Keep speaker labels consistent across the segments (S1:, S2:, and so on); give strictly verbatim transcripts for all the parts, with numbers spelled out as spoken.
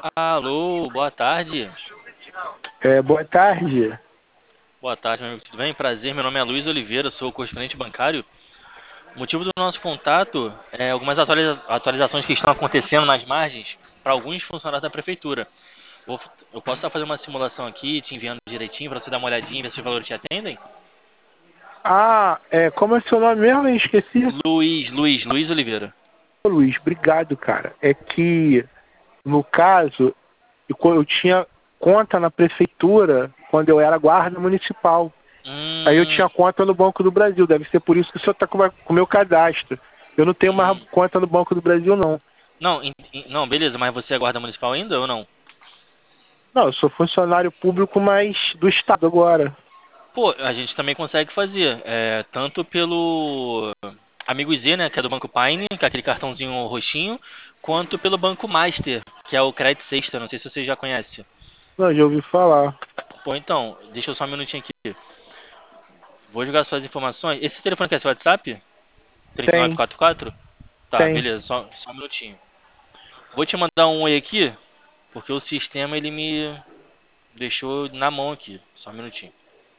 S1: Alô, boa tarde.
S2: É, boa tarde.
S1: Boa tarde, meu amigo. Tudo bem? Prazer. Meu nome é Luiz Oliveira, sou correspondente bancário. O motivo do nosso contato é algumas atualiza- atualizações que estão acontecendo nas margens para alguns funcionários da prefeitura. Vou- eu posso estar fazendo uma simulação aqui, te enviando direitinho para você dar uma olhadinha e ver se os valores te atendem?
S2: Ah, é, como é seu nome mesmo? Eu esqueci.
S1: Luiz, Luiz, Luiz Oliveira.
S2: Ô, Luiz, obrigado, cara. É que, no caso, eu, co- eu tinha conta na prefeitura quando eu era guarda municipal. Aí eu
S1: Hum,
S2: tinha conta no Banco do Brasil. Deve ser por isso que o senhor está com o meu cadastro. Eu não tenho mais
S1: hum.
S2: conta no Banco do Brasil, não.
S1: Não, em- em- não, beleza, mas você é guarda municipal ainda ou não?
S2: Não, eu sou funcionário público, mas do Estado agora.
S1: Pô, a gente também consegue fazer, é, tanto pelo Amigo Z, né, que é do Banco Pine, que é aquele cartãozinho roxinho, quanto pelo Banco Master, que é o Credit Sexta, não sei se você já conhece.
S2: Não, já ouvi falar.
S1: Pô, então, deixa eu só um minutinho aqui. Vou jogar suas informações. Esse telefone aqui é seu WhatsApp?
S2: Tem,
S1: trinta e nove quarenta e quatro? Tá,
S2: tem.
S1: beleza, só, só um minutinho. Vou te mandar um oi aqui, porque o sistema ele me deixou na mão aqui. Só um minutinho.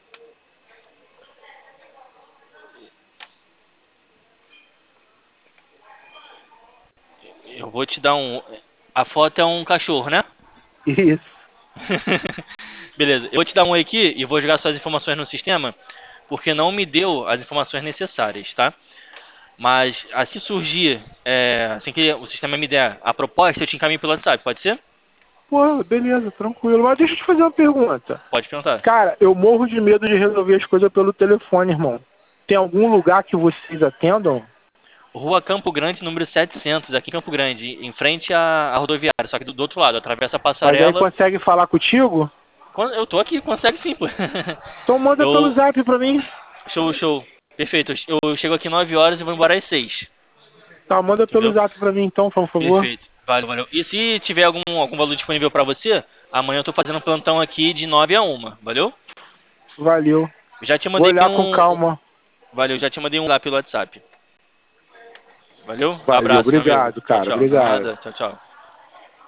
S1: Eu vou te dar um. A foto é um cachorro, né?
S2: Isso.
S1: Beleza, eu vou te dar um oi aqui e vou jogar suas informações no sistema, porque não me deu as informações necessárias, tá? Mas assim surgir, é, assim que o sistema me der a proposta, eu te encaminho pelo WhatsApp, pode ser?
S2: Pô, beleza, tranquilo. Mas deixa eu te fazer uma pergunta.
S1: Pode perguntar.
S2: Cara, eu morro de medo de resolver as coisas pelo telefone, irmão. Tem algum lugar que vocês atendam?
S1: Rua Campo Grande, número setecentos, aqui em Campo Grande, em frente à, à rodoviária, só que do, do outro lado, atravessa a
S2: Mas aí
S1: passarela.
S2: consegue falar contigo?
S1: Quando- Eu tô aqui, consegue sim, pô.
S2: Então manda pelo
S1: Eu,
S2: zap pra mim.
S1: show, show. Perfeito, eu chego aqui nove horas e vou embora às seis,
S2: Tá, manda pelo
S1: entendeu?
S2: zap pra mim então, por favor.
S1: Perfeito. Valeu, valeu. E se tiver algum, algum valor disponível pra você, amanhã eu tô fazendo um plantão aqui de nove a uma, valeu?
S2: Valeu.
S1: Já te
S2: Vou
S1: mandei
S2: olhar com
S1: um.
S2: calma.
S1: Valeu, já te mandei um lá pelo WhatsApp. Valeu?
S2: Valeu,
S1: Abraço, meu amigo.
S2: obrigado,
S1: Tchau,
S2: cara.
S1: tchau.
S2: Obrigado.
S1: Nada. Tchau, tchau.